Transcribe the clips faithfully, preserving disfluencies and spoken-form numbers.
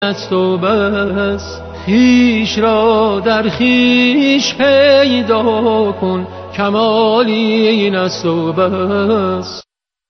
است و بس خویش را در خویش پیدا کن، کمال این است و بس.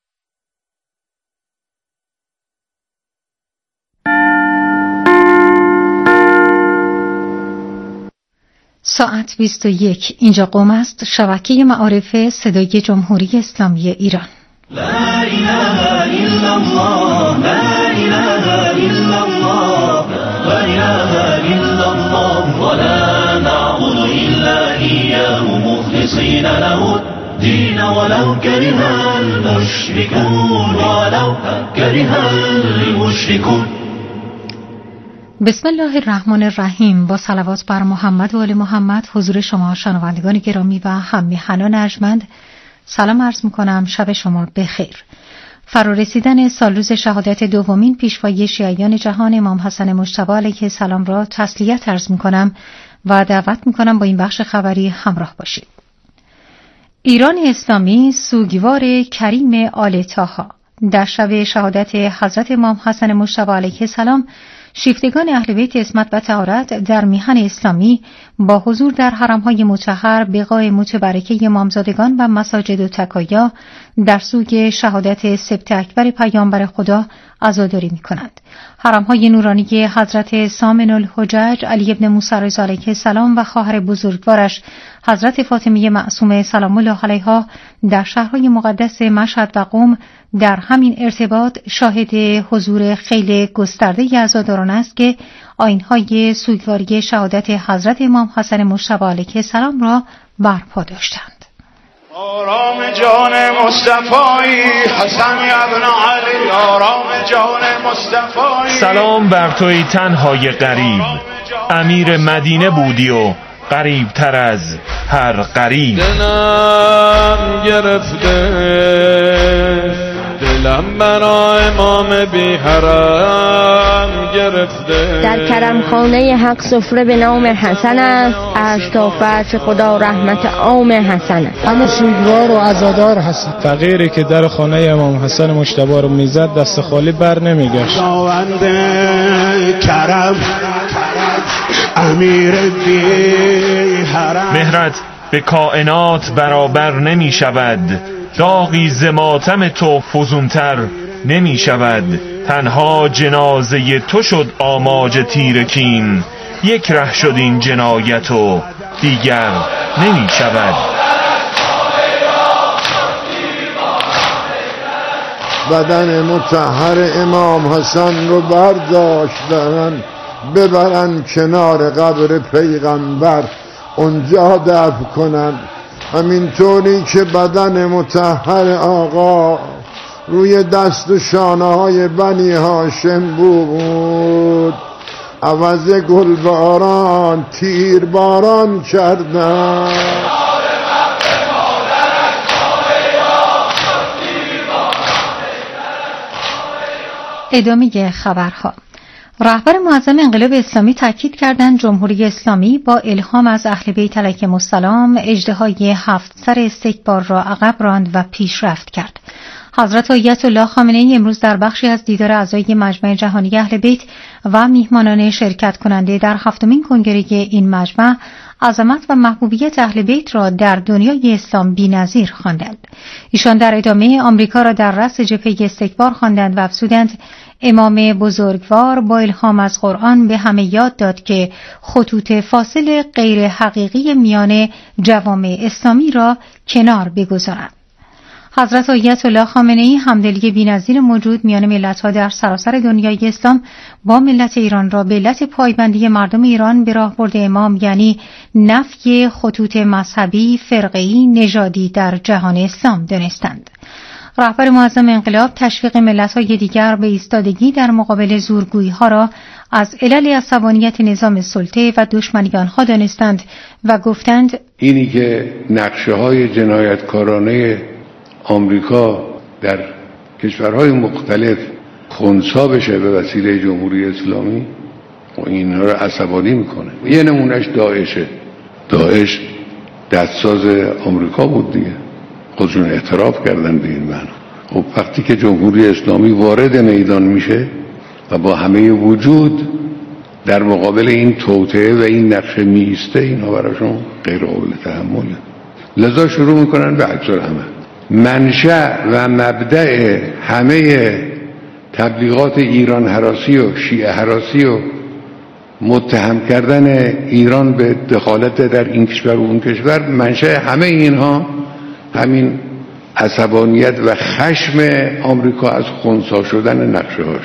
ساعت بیست و یک. اینجا قم است، شبکه معارف صدای جمهوری اسلامی ایران. لا اله الا الله، لا اله الا الله، لا اله الا الله، ولا نعبد الا اياه مخلصين له الدين ولو كره المشركون، ولو كره المشركون. بسم الله الرحمن الرحیم. با صلوات بر محمد و آل محمد حضور شما شنوندگان گرامی و هم میهنان ارجمند سلام عرض میکنم. شب شما بخیر. فرا رسیدن سال روز شهادت دومین پیشوای شیعیان جهان امام حسن مجتبی علیه السلام را تسلیت عرض میکنم و دعوت میکنم با این بخش خبری همراه باشید. ایران اسلامی سوگوار کریم آل طاها. در شب شهادت حضرت امام حسن مجتبی علیه السلام، شیفتگان اهل بیت عصمت و طهارت در میهن اسلامی با حضور در حرم‌های مطهر، بقاع متبرکه امامزادگان و مساجد و تکایا در سوگ شهادت سبط اکبر پیامبر خدا عزاداری می‌کنند. حرم‌های نورانی حضرت سامن الحجج علی ابن موسی رضا علیه السلام و خواهر بزرگوارش حضرت فاطمه معصومه سلام الله علیها در شهرهای مقدس مشهد و قم در همین ارتباط شاهد حضور خیلی گسترده عزاداران است که آیین‌های سوگواری شهادت حضرت امام حسن مجتبی علیه السلام را برپا داشتند. آرام جان مصطفی حسن ابن علی، آرام جان مصطفی. سلام بر توی تنهای غریب، امیر مدینه بودی و قریب تر از هر قریب. دلم گرفته دلم برا امام بی حرم گرفته. در کرم خانه حق سفره به نام حسن است، عرش تا فرش خدا رحمت عام حسن است. همه سوگوار و عزادار هستند. فقیری که در خانه امام حسن مجتبی رو میزد دست خالی بر نمیگشت. خداوند کرم امیر بی حرم. مهرت به کائنات برابر نمی شود، داغی ز ماتم تو فزونتر نمی شود. تنها جنازه تو شد آماج تیرکین، یک ره شد این جنایت و دیگر نمی شود. بدن مطهر امام حسن رو برداشتن ببرن کنار قبر پیغمبر، اونجا دفن کنن. همینطوری که بدن مطهر آقا روی دست و شانه های بنی هاشم بود، عوض گل باران تیر باران کردن. ادامه خبرها. رهبر معظم انقلاب اسلامی تاکید کردند جمهوری اسلامی با الهام از اهل بیت علیهم السلام اژدهای هفت سر استکبار را عقب راند و پیشرفت کرد. حضرت آیت الله خامنه ای امروز در بخشی از دیدار اعضای مجمع جهانی اهل بیت و میهمانان شرکت کننده در هفتمین کنگره این مجمع عظمت و محبوبیت اهل بیت را در دنیای اسلام بی‌نظیر خواندند. ایشان در ادامه آمریکا را در رأس جبهه استکبار خواندند و افزودند امام بزرگوار با الهام از قرآن به همه یاد داد که خطوط فاصل غیر حقیقی میان جوامع اسلامی را کنار بگذارند. حضرت آیت الله خامنه ای همدلی بی‌نظیر موجود میان ملت‌ها در سراسر دنیای اسلام با ملت ایران را به علت پایبندی مردم ایران به راهبرد امام، یعنی نفی خطوط مذهبی، فرقه‌ای، نژادی در جهان اسلام دانستند. رهبر معظم انقلاب تشویق ملت‌های دیگر به ایستادگی در مقابل زورگویی‌ها را از علل عصبانیت نظام سلطه و دشمنیان‌ها دانستند و گفتند اینی که نقشه‌های جنایتکارانه آمریکا در کشورهای مختلف خنثی بشه به وسیله جمهوری اسلامی و اینها رو عصبانی میکنه. یه نمونهش داعشه. داعش دستساز آمریکا بود دیگه، خودشون اعتراف کردن به این معنی. خب وقتی که جمهوری اسلامی وارد میدان میشه و با همه وجود در مقابل این توطئه و این نقشه میسته، اینا براشون غیر قابل تحمله. لذا شروع میکنن به عکس العمل. منشأ و مبدأ همه تبلیغات ایران هراسی و شیعه هراسی و متهم کردن ایران به دخالت در این کشور و اون کشور، منشأ همه اینها همین عصبانیت و خشم آمریکا از خنثی شدن نقشه هاش.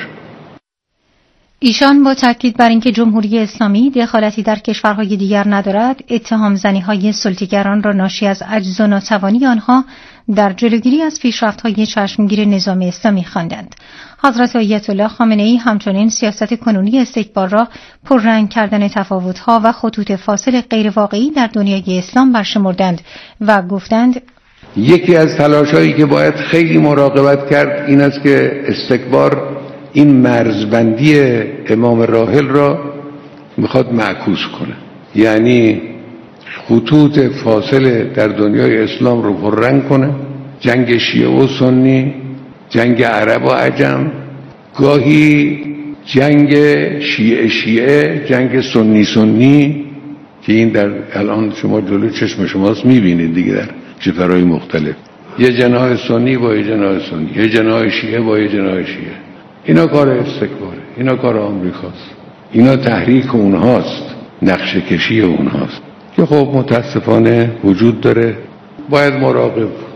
ایشان با تاکید بر اینکه جمهوری اسلامی دخالتی در کشورهای دیگر ندارد، اتهام زنی‌های سلطه‌گران را ناشی از عجز و ناتوانی آنها در جلوگیری از پیشرفت‌های چشمگیر نظام اسلامی خواندند. حضرت آیت الله خامنه‌ای همچنین سیاست کنونی استکبار را پررنگ کردن تفاوت‌ها و خطوط فاصل غیرواقعی در دنیای اسلام برشمردند و گفتند: یکی از تلاش‌هایی که باید خیلی مراقبت کرد این است که استکبار این مرزبندی امام راحل را میخواد معکوس کنه، یعنی خطوط فاصله در دنیای اسلام رو پررنگ کنه، جنگ شیعه و سنی، جنگ عرب و عجم، گاهی جنگ شیعه شیعه، جنگ سنی سنی که این در الان شما جلو چشم شماست میبینید دیگه در کشورهای مختلف، یه جناح سنی با یه جناح سنی، یه جناح شیعه با یه جناح شیعه. اینا کار استکباره، اینا کار آمریکاست، اینا تحریک اونهاست، نقشه کشی اونهاست که خب متاسفانه وجود داره، باید مراقب بود.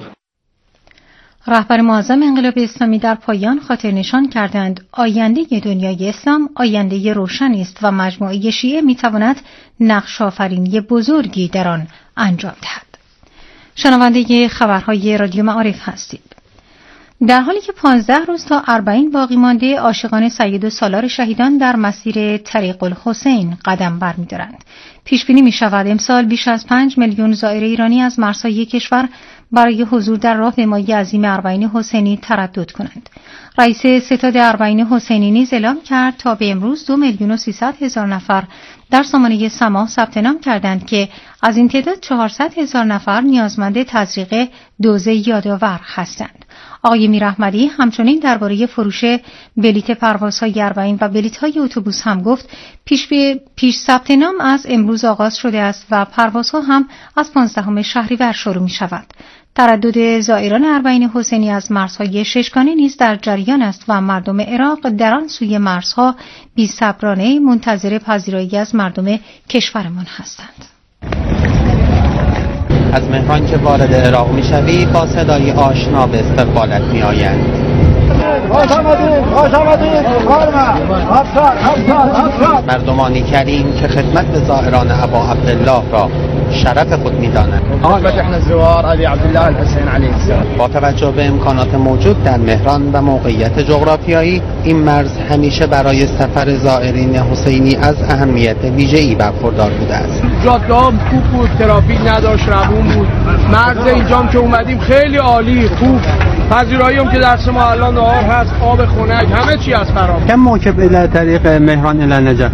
رهبر معظم انقلاب اسلامی در پایان خاطر نشان کردند آینده دنیای اسلام آینده روشنی است و مجموعه شیعه میتواند نقش آفرینی بزرگی در آن انجام دهد. شنونده خبرهای رادیو معارف هستید. در حالی که پانزده روز تا اربعین باقی مانده، عاشقان سید و سالار شهیدان در مسیر طریق الحسین قدم برمی‌دارند. پیش بینی می‌شود امسال بیش از پنج میلیون زائر ایرانی از مرزهای کشور برای حضور در راهپیمایی عظیم اربعین حسینی تردد کنند. رئیس ستاد اربعین حسینی نیز اعلام کرد تا به امروز دو میلیون و سیصد هزار نفر در سامانه سما ثبت نام کردند که از این تعداد چهارصد هزار نفر نیازمند تزریق دوز یادآور هستند. آقای میراحمدی همچنین درباره فروش بلیت پروازهای اربعین و بلیت‌های اتوبوس هم گفت پیش به پیش ثبت نام از امروز آغاز شده است و پروازها هم از پانزدهم شهریور شروع می‌شود. تردد زائران اربعین حسینی از مرزهای ششگانه نیز در جریان است و مردم عراق در آن سوی مرزها بی‌صبرانه منتظر پذیرایی از مردم کشورمان هستند. از مهمان که وارد عراق میشوی با صدای آشنا به استقبالت میآیند. خوش آمدید، خوش آمدید، مردمانی کریم که خدمت به زائران ابا عبدالله را شرف خود می‌دانند. احنا زوار ابي عبد الله الحسين عليه السلام. با توجه به امکانات موجود در مهران و موقعیت جغرافیایی، این مرز همیشه برای سفر زائرین حسینی از اهمیت ویژه‌ای برخوردار بوده است. جاده‌ها خوب بود، ترافیک نداشت، روون بود. مرز اینجام که اومدیم خیلی عالی، خوب. پذیرایی هم که در ما الان نهار هست، آب خنک، همه چی از فراهم. کم موکب الی طریق مهران الی نجف.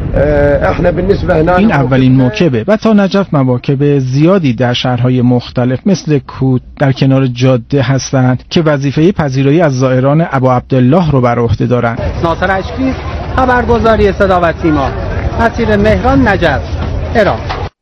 این اولین موکبه و تا نجف مواکب زیادی در شهرهای مختلف مثل کود در کنار جاده هستند که وظیفه پذیرایی از زائران ابا عبدالله رو بر عهده دارند. ناصر اشکی، خبرگزاری صدا و سیما، مسیر مهران نجف، عراق.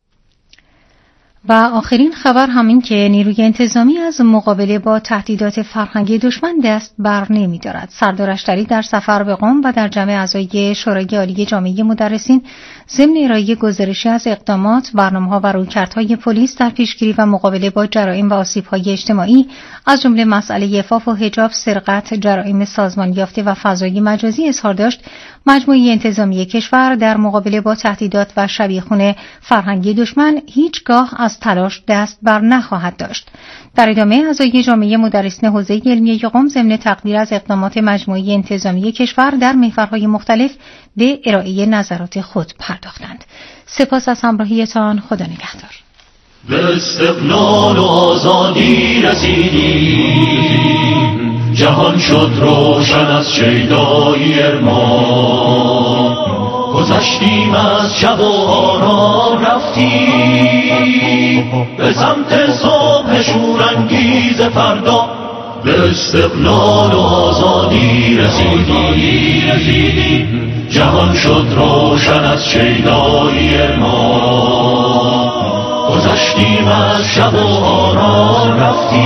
و آخرین خبر همین که نیروی انتظامی از مقابله با تهدیدات فرهنگی دشمن دست بر نمی دارد. سردار اشتری در سفر به قم و در جمع اعضای شورای عالی جامعه مدرسین ضمن ارائه گزارشی از اقدامات، برنامه‌ها و رویکردهای پلیس در پیشگیری و مقابله با جرایم و آسیب‌های اجتماعی از جمله مسئله عفاف و حجاب، سرقت، جرایم سازمان یافته و فضای مجازی اظهار داشت مجموعه انتظامی کشور در مقابله با تهدیدات و شبیخون فرهنگی دشمن هیچگاه از تلاش دست بر نخواهد داشت. در ادامه اعضای جامعه مدرسین حوزه علمیه قم ضمن تقدیر از اقدامات مجموعه انتظامی کشور در محورهای مختلف به ارائه نظرات خود پرداختند. سپاس از همراهیتان. خدا نگهدار. به استقلال و آزادی رسیدیم، جهان شد روشن از شیدایی ارمان، گذشتیم از شب و آرام رفتیم به سمت صبح شورانگیز فردا، به استقلال و آزادی رسیدیم. جهان شد روشن از شیدایی ما، گذشتیم از شب و آرام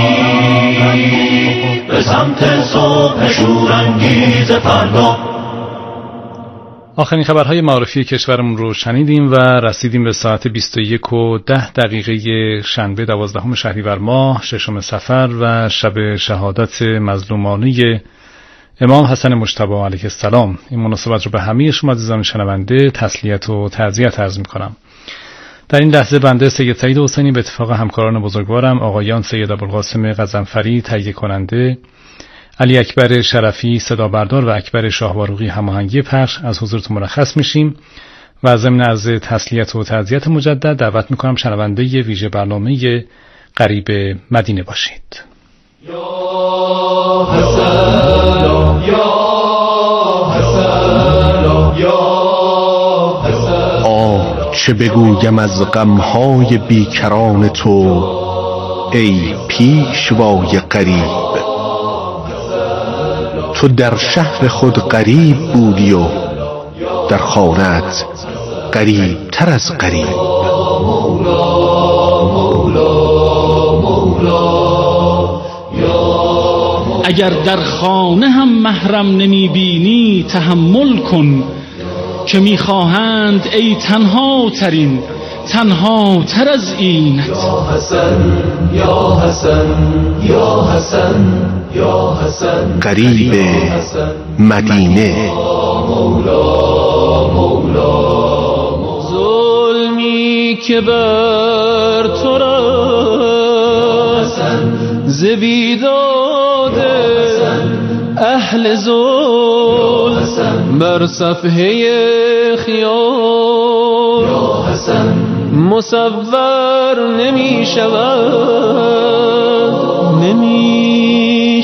رفتیم به سمت صبح شورانگیز فردا. آخرین خبرهای معارفی کشورمون رو شنیدیم و رسیدیم به ساعت بیست و یک و ده دقیقه شنبه دوازدهم شهریور ماه ششم صفر و شب شهادت مظلومانه امام حسن مجتبی علیه السلام. این مناسبت رو به همه شما عزیزان شنونده تسلیت و تعزیت عرض می‌کنم. در این لحظه بنده سید سعید حسینی به اتفاق همکاران بزرگوارم آقایان سید ابوالقاسم غضنفری تهیه کننده، علی اکبر شرفی صدا بردار و اکبر شاهباروقی هماهنگی پخش از حضورتون مرخص میشیم و ضمن عرض تسلیت و تعزیت مجدد دعوت میکنم شنونده ویژه برنامه قریب مدینه باشید. یا حسن یا حسن یا حسن. آه چه بگویم از غمهای بیکران تو ای پیشوای غریب. تو در شهر خود غریب بودی و در خانه‌ات غریب تر از غریب. اگر در خانه هم محرم نمی بینی تحمل کن، که می خواهند ای تنها ترین تنها تر از اینت. یا حسن یا حسن یا حسن یا حسن. غریب مدینه. مولا مولا ظلمی که بر تو رفت ز بیداد اهل ظلم بر صفحه خیال مصور نمی شود نمی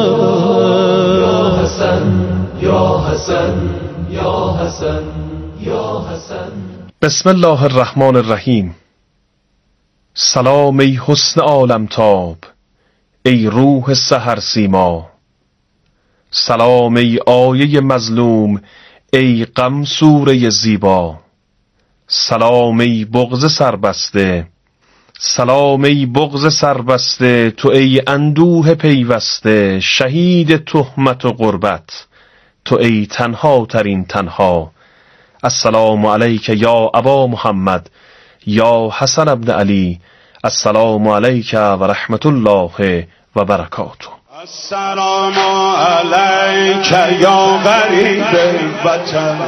شود. یا حسن یا حسن یا حسن یا حسن. بسم الله الرحمن الرحیم. سلام ای حسن عالمتاب، ای روح سحر سیما. سلام ای آیه مظلوم، ای غم سوره زیبا. سلام ای بغض سربسته، سلام ای بغض سربسته. تو ای اندوه پیوسته، شهید تهمت و غربت. تو ای تنها ترین تنها. السلام علیک یا ابا محمد یا حسن ابن علی. السلام علیک و رحمت الله و برکاته. السلام علیک یا غریب وطن.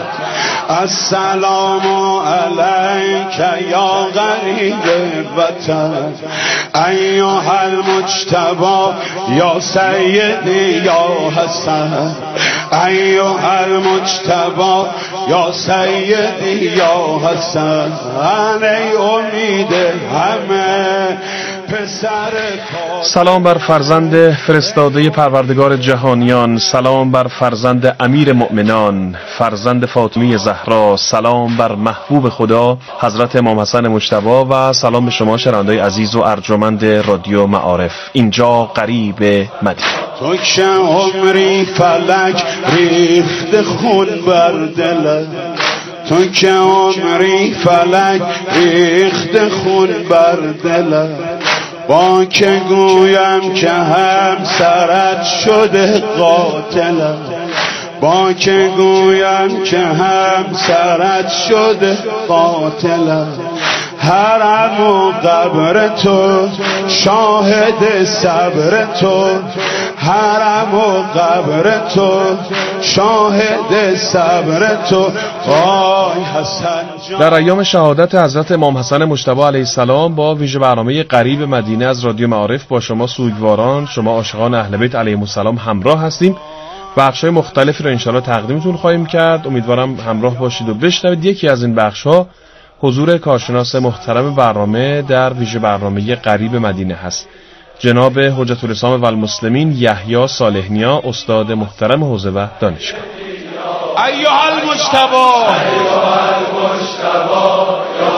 السلام علیک یا غریب وطن. ایها المجتبی یا سیدی یا حسن. ایها المجتبی یا سیدی یا حسن. ای امید همه پسر. سلام بر فرزند فرستاده پروردگار جهانیان، سلام بر فرزند امیر مؤمنان، فرزند فاطمه زهرا، سلام بر محبوب خدا حضرت امام حسن مجتبی و سلام به شما شنوندگان عزیز و ارجمند رادیو معارف. اینجا قریب مدینه. تو که عمری فلک ریخت خون بر دلت. تو که عمری فلک ریخت خون بر دلت. با که گویم که همسرت شده قاتلم. با که گویم که همسرت شده قاتلم. حرم و قبر تو شاهد صبر تو. حرم و قبر تو شاهد صبر تو. آی حسن. در ایام شهادت حضرت امام حسن مجتبی علیه السلام با ویژه برنامه قریب مدینه از رادیو معارف با شما سوگواران، شما عاشقان اهل بیت علیهم السلام همراه هستیم. بخش‌های مختلفی رو انشاءالله تقدیمتون خواهیم کرد. امیدوارم همراه باشید و بشنوید. یکی از این بخش‌ها حضور کارشناس محترم برنامه در ویژه برنامه قریب مدینه هست، جناب حجت الاسلام و المسلمین یحیی صالح‌نیا، استاد محترم حوزه و دانشگاه. ایها المجتبی ایها المجتبی یا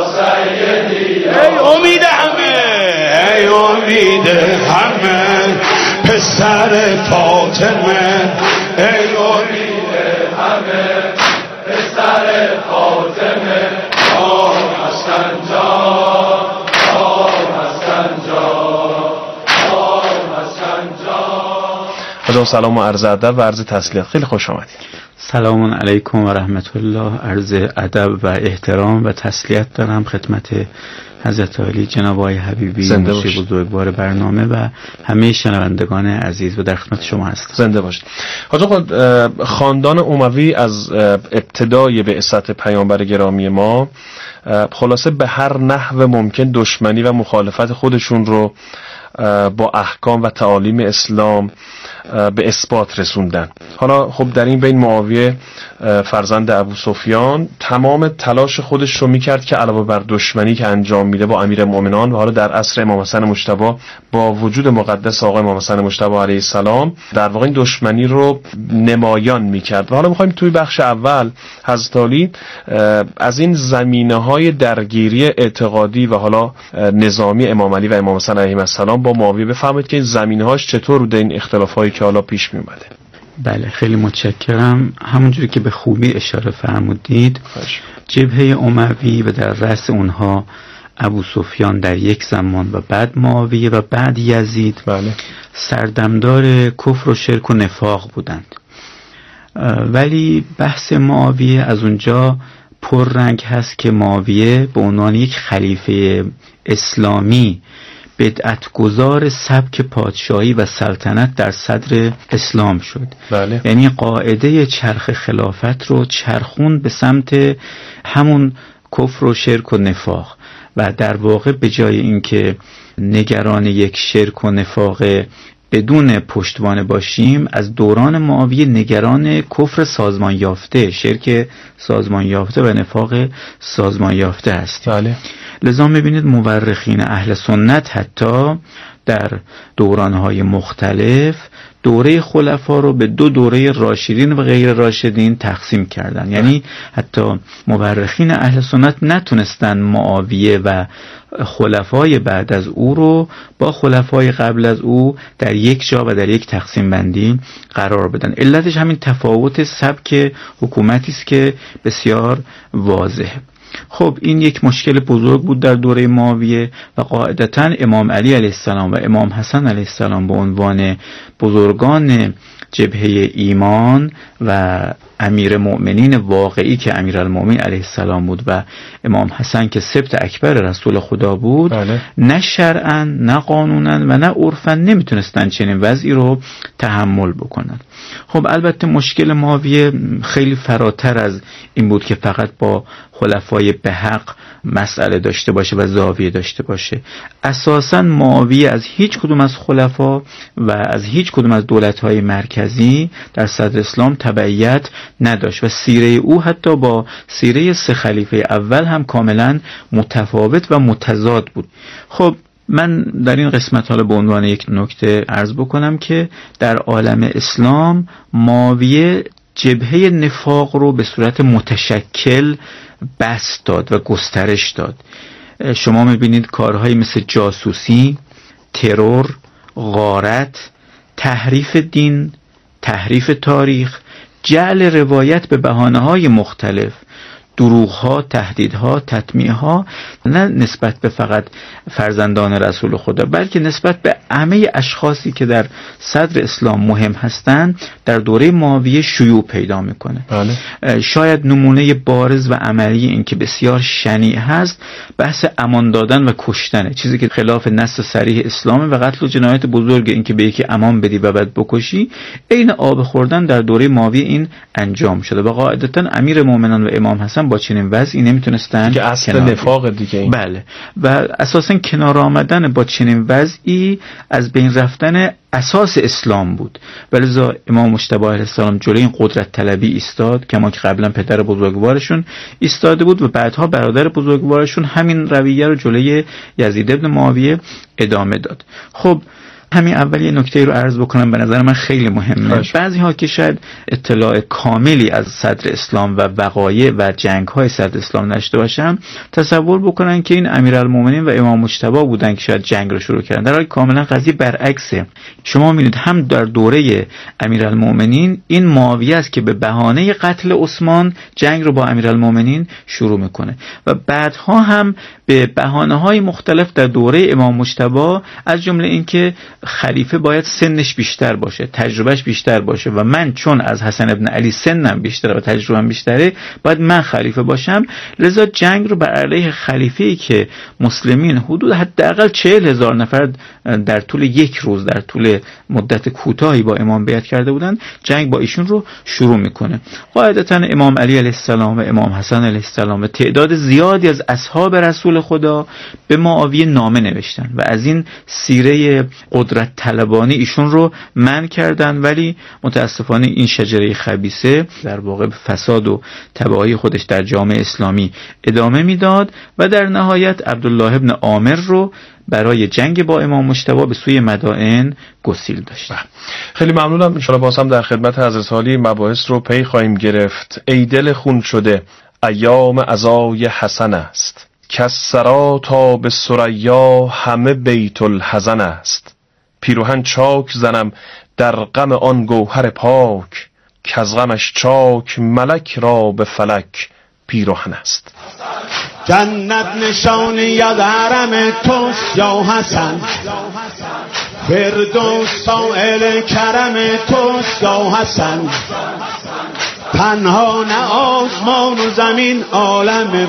سیدی. ای امید همه، ای امید همه، پسر فاطمه ای امید همه پسر فاطمه آه حسن جان آه حسن جان آه حسن جان. خدا سلام و عرض ادب و عرض تسلیت. خیلی خوش آمدید. سلام علیکم و رحمت الله. عرض ادب و احترام و تسلیت دارم خدمت حضرت علی جناب آقای حبیبی مشیر بزرگوار برنامه و همه شنوندگان عزیز و در خدمت شما هستم. زنده باشید. حاج آقا، خاندان اموی از ابتدای بعثت پیامبر گرامی ما خلاصه به هر نحو ممکن دشمنی و مخالفت خودشون رو با احکام و تعالیم اسلام به اثبات رسوندن. حالا خب در این بین معاویه فرزند ابو سفیان تمام تلاش خودش رو میکرد که علاوه بر دشمنی که انجام میده با امیرالمومنین و حالا در عصر امام حسن مجتبی با وجود مقدس آقا امام حسن مجتبی علیه السلام در واقع این دشمنی رو نمایان میکرد. و حالا میخوایم توی بخش اول حضرت علی از این زمینه‌های درگیری اعتقادی و حالا نظامی امام علی و امام حسن علیهم السلام با معاویه بفهمید که این زمینه‌هاش چطور بوده، این اختلافایی که حالا پیش می اومده. بله خیلی متشکرم. همونجوری که به خوبی اشاره فرمودید جبهه اموی و در رأس اونها ابو سفیان در یک زمان و بعد معاویه و بعد یزید بله. سردمدار کفر و شرک و نفاق بودند، ولی بحث معاویه از اونجا پررنگ هست که معاویه به عنوان یک خلیفه اسلامی بدعتگذار سبک پادشاهی و سلطنت در صدر اسلام شد. بله. یعنی قاعده چرخ خلافت رو چرخون به سمت همون کفر و شرک و نفاق و در واقع به جای اینکه نگران یک شرک و نفاق بدون پشتوانه باشیم از دوران معاویه نگران کفر سازمان یافته، شرک سازمان یافته و نفاق سازمان یافته هستیم. بله. لذا میبینید مورخین اهل سنت حتی در دورانهای مختلف دوره خلفا رو به دو دوره راشدین و غیر راشدین تقسیم کردن. یعنی حتی مورخین اهل سنت نتونستن معاویه و خلفای بعد از او رو با خلفای قبل از او در یک جا و در یک تقسیم بندی قرار بدن. علتش همین تفاوت سبک حکومتی است که بسیار واضحه. خب این یک مشکل بزرگ بود در دوره معاویه و قاعدتاً امام علی علیه السلام و امام حسن علیه السلام به عنوان بزرگان جبهه ایمان و امیر مؤمنین واقعی که امیرالمومنین علیه السلام بود و امام حسن که سبط اکبر رسول خدا بود بله. نه شرعاً نه قانوناً و نه عرفاً نمیتونستن چنین وضعی رو تحمل بکنن. خب البته مشکل معاویه خیلی فراتر از این بود که فقط با خلفای به حق مسئله داشته باشه و زاویه داشته باشه. اساساً معاویه از هیچ کدوم از خلفا و از هیچ کدوم از دولت‌های مرکزی در صدر اسلام تبعیت نداشت و سیره او حتی با سیره سه خلیفه اول هم کاملا متفاوت و متضاد بود. خب من در این قسمت حالا به عنوان یک نکته عرض بکنم که در عالم اسلام معاویه جبهه نفاق رو به صورت متشکل بسط داد و گسترش داد. شما میبینید کارهایی مثل جاسوسی، ترور، غارت، تحریف دین، تحریف تاریخ، جعل روایت به بهانه‌های مختلف، دروغ‌ها، تهدیدها، تطمیع‌ها، نه نسبت به فقط فرزندان رسول خدا بلکه نسبت به همه اشخاصی که در صدر اسلام مهم هستند در دوره معاویه شیوع پیدا میکنه. بله. شاید نمونه بارز و عملی این که بسیار شنیع هست بحث امان دادن و کشتنه، چیزی که خلاف نص صریح اسلامه و قتل و جنایت بزرگ این که به یکی امان بدی و بعد بکشی عین آب خوردن در دوره معاویه این انجام شده و قاعدتا امیر مومنان و امام حسن با چنین وضعی نمیتونستن که اصل نفاق دیگه این. بله و اساسا کنار آمدن با چنین وضعی از بین رفتن اساس اسلام بود. ولذا امام مجتبی علیه السلام جلوی این قدرت طلبی ایستاد که ما که قبلا پدر بزرگوارشون ایستاده بود و بعدها برادر بزرگوارشون همین رویه رو جلوی یزید ابن معاویه ادامه داد. خب همین اول یه نکته رو عرض بکنم، به نظر من خیلی مهمه. بعضی ها که شاید اطلاع کاملی از صدر اسلام و وقایع و جنگ های صدر اسلام نشده باشن، تصور بکنن که این امیرالمومنین و امام مجتبی بودن که شاید جنگ رو شروع کردن، در حالی کاملا قضیه برعکسه. شما می‌بینید هم در دوره امیرالمومنین این معاویه است که به بهانه قتل عثمان جنگ رو با امیرالمومنین شروع میکنه و بعدها هم به بهانه‌های مختلف در دوره امام مجتبی، از جمله اینکه خلیفه باید سنش بیشتر باشه، تجربهش بیشتر باشه و من چون از حسن ابن علی سنم بیشتره و تجربه‌ام بیشتره باید من خلیفه باشم، لذا جنگ رو بر علیه خلیفه‌ای که مسلمین حدود حداقل چهل هزار نفر در طول یک روز، در طول مدت کوتاهی با امام بیعت کرده بودند، جنگ با ایشون رو شروع میکنه. قاعدتاً امام علی علیه السلام و امام حسن علیه السلام و تعداد زیادی از اصحاب رسول خدا به معاویه نامه نوشتن و از این سیره قدرت طلبانی ایشون رو منع کردن، ولی متاسفانه این شجره خبیثه در واقع فساد و تباهی خودش در جامعه اسلامی ادامه میداد و در نهایت عبدالله ابن عامر رو برای جنگ با امام مجتبی به سوی مدائن گسیل داشت. خیلی ممنونم. ان شاء الله باز هم در خدمت حضرت عالی مباحث رو پی خواهیم گرفت. ای دل خون شده ایام عزای حسن است، کسرا تا به ثریا همه بیت الحزن است. پیروهن چاک زنم در غم آن گوهر پاک، کز غمش چاک ملک را به فلک پیروهن است. جنت نشان یاد حرم توست یا حسن، فردوس سائل کرم توست یا حسن. تنها نه آسمان و زمین عالم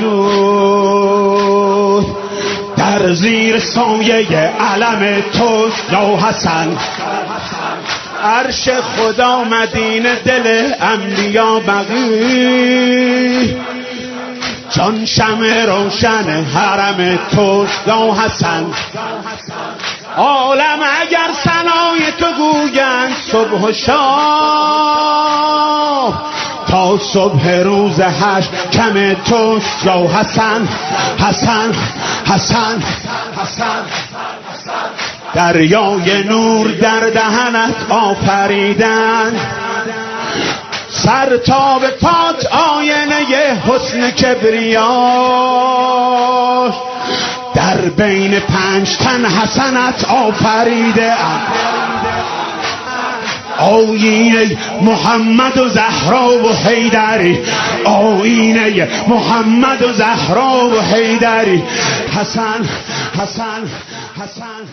وجود، در زیر سایه علم توست یا حسن. عرش خدا مدینه دل انبیا بقی، جان شمع روشن حرم توست یا حسن. عالم اگر ثنای تو گویند صبح و شام، تا صبح روز حشر کم توست یا حسن. حسن حسن حسن دریای نور در دهنت آفریدن، سر تا به پات آینه حسن کبریاش، در بین پنج تن حسنت آفریده ام. آیینه محمد و زهرا و حیدری، آیینه محمد و زهرا و حیدری. حسن حسن حسن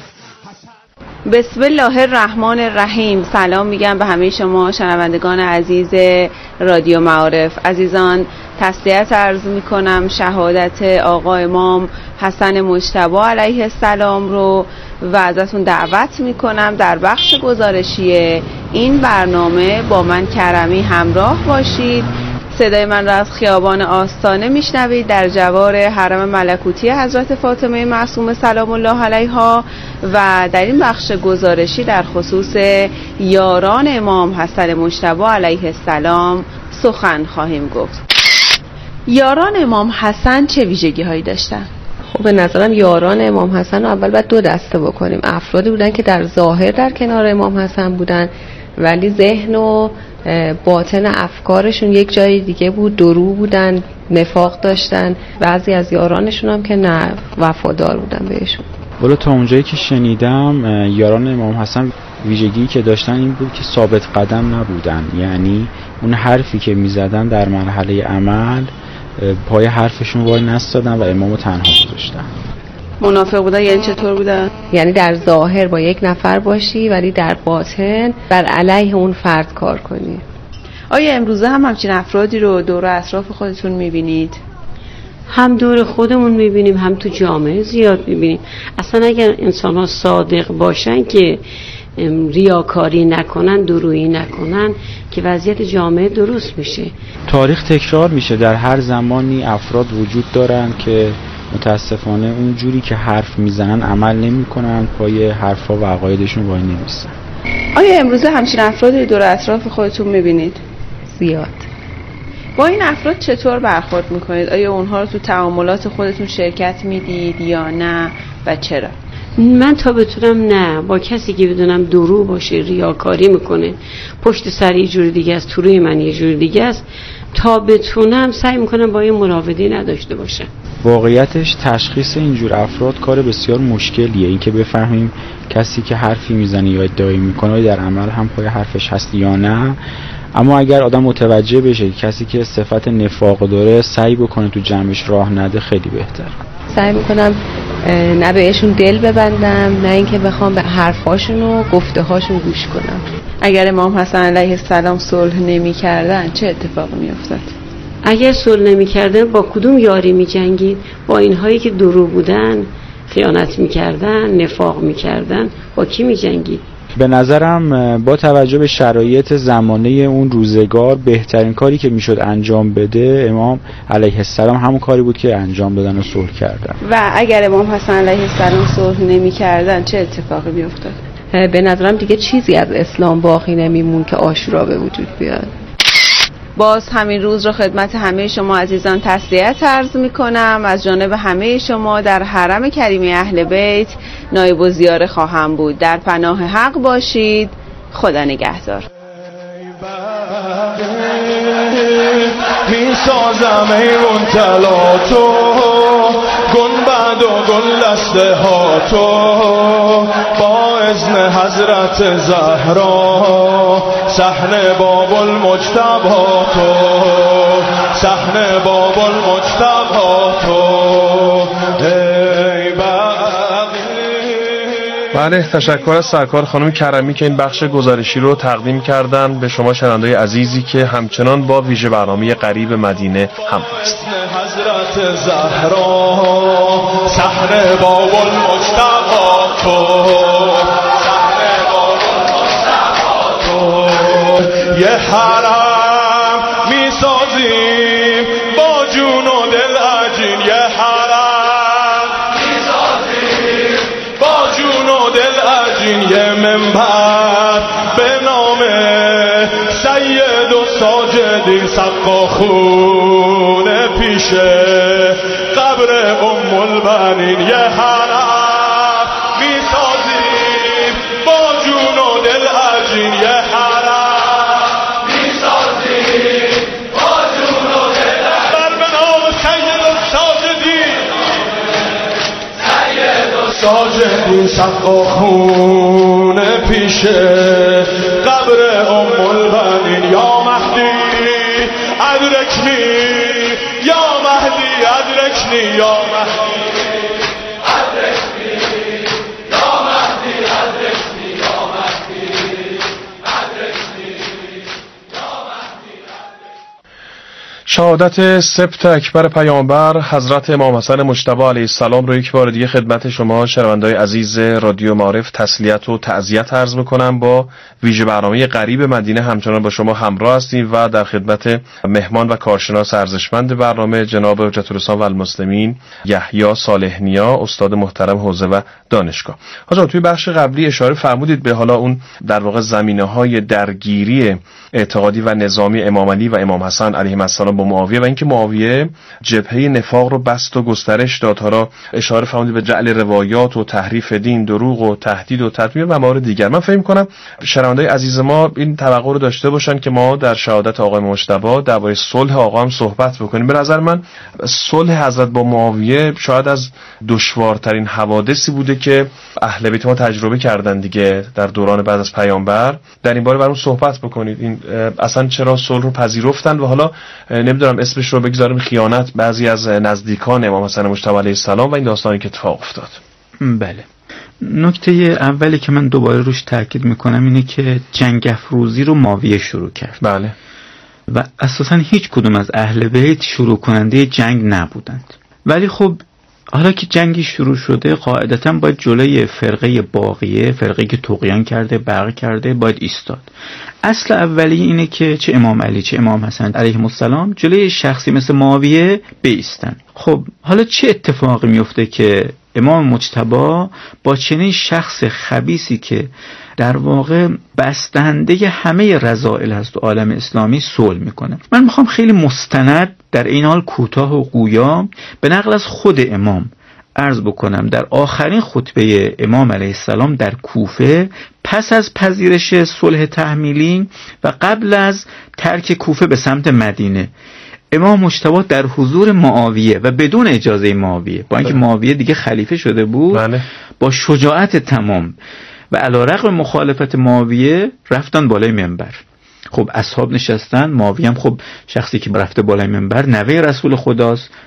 بسم الله الرحمن الرحیم. سلام میگم به همه شما شنوندگان عزیز رادیو معارف. عزیزان تسلیت عرض میکنم شهادت آقا امام حسن مجتبی علیه السلام رو و ازتون دعوت میکنم در بخش گزارشی این برنامه با من کرمی همراه باشید. صدای من را از خیابان آستانه میشنوید در جوار حرم ملکوتی حضرت فاطمه معصومه سلام الله علیها و در این بخش گزارشی در خصوص یاران امام حسن مجتبی علیه السلام سخن خواهیم گفت. یاران امام حسن چه ویژگی هایی داشتن؟ خب به نظرم یاران امام حسن رو اول باید دو دسته بکنیم. افرادی بودن که در ظاهر در کنار امام حسن بودن ولی ذهن و باطن افکارشون یک جای دیگه بود، درو بودن، نفاق داشتن. بعضی از یارانشون هم که نه وفادار بودن بهشون. ولی تا اونجایی که شنیدم یاران امام حسن ویژگی که داشتن این بود که ثابت قدم نبودن، یعنی اون حرفی که میزدن در مرحله عمل پای حرفشون وای نستادن و امامو تنها گذاشتن. منافق بودن یعنی چطور بودن؟ یعنی در ظاهر با یک نفر باشی ولی در باطن بر علیه اون فرد کار کنی. آیا امروزه هم همچین افرادی رو دور و اطراف خودتون میبینید؟ هم دور خودمون میبینیم هم تو جامعه زیاد میبینیم. اصلا اگر انسان ها صادق باشن که ریاکاری نکنن، درویی نکنن، که وضعیت جامعه درست میشه. تاریخ تکرار میشه، در هر زمانی افراد وجود دارن که متاسفانه اون جوری که حرف میزنن عمل نمیکنن، پای حرفا و عقایدشون وای نمیستن. آیا امروزه همچین افرادی دور اطراف خودتون میبینید؟ زیاد. با این افراد چطور برخورد میکنید؟ آیا اونها رو تو تعاملات خودتون شرکت میدید یا نه و چرا؟ من تا بتونم نه با کسی که بدونم درو باشه، ریاکاری میکنه، پشت سر یه جور دیگه است، تو روی من یه جور دیگه است، تا بتونم سعی میکنم با این مراودی نداشته باشم. واقعیتش تشخیص اینجور افراد کار بسیار مشکلیه، این که بفهمیم کسی که حرفی میزنه یا ادعایی میکنه در عمل هم پای حرفش هست یا نه. اما اگر آدم متوجه بشه کسی که صفت نفاق داره سعی بکنه تو جمعش راه نده، خیلی بهتر. سعی میکنم نه بهشون دل ببندم، نه اینکه بخوام به حرفاشون و گفته هاشون گوش کنم. اگر امام حسن علیه السلام صلح نمی کردن چه اتفاقی می افتاد؟ اگر صلح نمی کردن با کدوم یاری می جنگید؟ با اینهایی که درو بودن، خیانت می کردن، نفاق می کردن، با کی می جنگید؟ به نظرم با توجه به شرایط زمانه اون روزگار بهترین کاری که میشد انجام بده امام علیه السلام همون کاری بود که انجام دادن و صلح کردن. و اگر امام حسن علیه السلام صلح نمی کردن چه اتفاقی می افتاد؟ به نظرم دیگه چیزی از اسلام باقی نمیمون که عاشورا به وجود بیاد. باز همین روز رو خدمت همه شما عزیزان تسلیت عرض می کنم. از جانب همه شما در حرم کریمه اهل بیت نایب و زیاره خواهم بود. در پناه حق باشید. خدا نگهدار. می سازم ایمون تلاتو گنبد و گل دسته ها تو با اذن حضرت زهرا صحن باب المجتبی تو صحن باب المجتبی تو. بله، تشکر از سرکار خانم کرمی که این بخش گزارشی رو تقدیم کردن به شما شنونده‌های عزیزی که همچنان با ویژه برنامه غریب مدینه هم هستید. حضرت زهرا صحن باب المجتبی تو صحن باب المجتبی تو. یه حرم می‌سازیم با جون و دل عجین، یه حرم می‌سازیم با جون و دل عجین، یه منبر به نام سید و ساجدین سقا خونه پیشه قبر ام البنین. یه حرم می‌سازیم با جون و دل عجین، یه حرم می‌سازیم با جون و دل عجین به نام سید و ساجدین سید و ساجدین سقا خونه پیشه قبر ام البنین. یا مهدی ادرکنی یا مهدی ادرکنی یا مهدی ادرکنی یا مهدی ادرکنی یا مهدی ادرکنی یا مهدی. شهادت سبت اکبر پیامبر حضرت امام حسن مجتبی علیه السلام رو یک بار دیگه خدمت شما شنونده‌های عزیز رادیو معارف تسلیت و تعزیت عرض می‌کنم. با ویژه برنامه غریب مدینه همچنان با شما همراه هستیم و در خدمت مهمان و کارشناس ارزشمند برنامه جناب حجت الاسلام و المسلمین یحیی صالح نیا، استاد محترم حوزه و دانشگاه. حاجی توی بخش قبلی اشاره فرمودید به حالا اون در واقع زمینه‌های درگیری اعتقادی و نظامی امام علی و امام حسن علیهم السلام با معاویه و اینکه معاویه جبهه نفاق رو بست و گسترش داد. حالا اشاره فرمودید به جعل روایات و تحریف دین، دروغ و تهدید و تطمیع و موارد دیگر. من فکر می‌کنم شنونده‌های عزیز ما این توقع رو داشته باشن که ما در شهادت آقای مجتبی درباره صلح آقا هم صحبت بکنیم. به نظر من صلح حضرت با معاویه شاید از دشوارترین حوادثی بوده که اهل بیت ما تجربه کردن دیگه در دوران بعد از پیامبر. در این باره برام صحبت بکنید. این اصلا چرا صلح رو پذیرفتن و حالا نمیدونم اسمش رو بگذاریم خیانت بعضی از نزدیکان امام حسن مجتبی علیه السلام و این داستانی که اتفاق افتاد. بله، نکته اولی که من دوباره روش تاکید میکنم اینه که جنگ افروزی رو معاویه شروع کرد. بله. و اساسا هیچ کدوم از اهل بیت شروع کننده جنگ نبودند. ولی خب حالا که جنگی شروع شده قاعدتاً باید جلوی فرقه باقیه، فرقه که طغیان کرده، بغی کرده، باید ایستاد. اصل اولی اینه که چه امام علی چه امام حسن علیهم السلام جلوی شخصی مثل معاویه بایستن. خب حالا چه اتفاقی میفته که امام مجتبی با چنین شخص خبیثی که در واقع بستنده همه رذائل هست و عالم اسلامی صلح میکنه؟ من میخوام خیلی مستند در این حال کوتاه و گویا به نقل از خود امام عرض بکنم در آخرین خطبه امام علیه السلام در کوفه پس از پذیرش صلح تحمیلی و قبل از ترک کوفه به سمت مدینه، امام مجتبی در حضور معاویه و بدون اجازه معاویه، با اینکه معاویه دیگه خلیفه شده بود، بله. با شجاعت تمام و علیرغم مخالفت معاویه رفتن بالای منبر. خب اصحاب نشستن، معاویه هم خب شخصی که رفته بالای منبر نوه رسول خداست،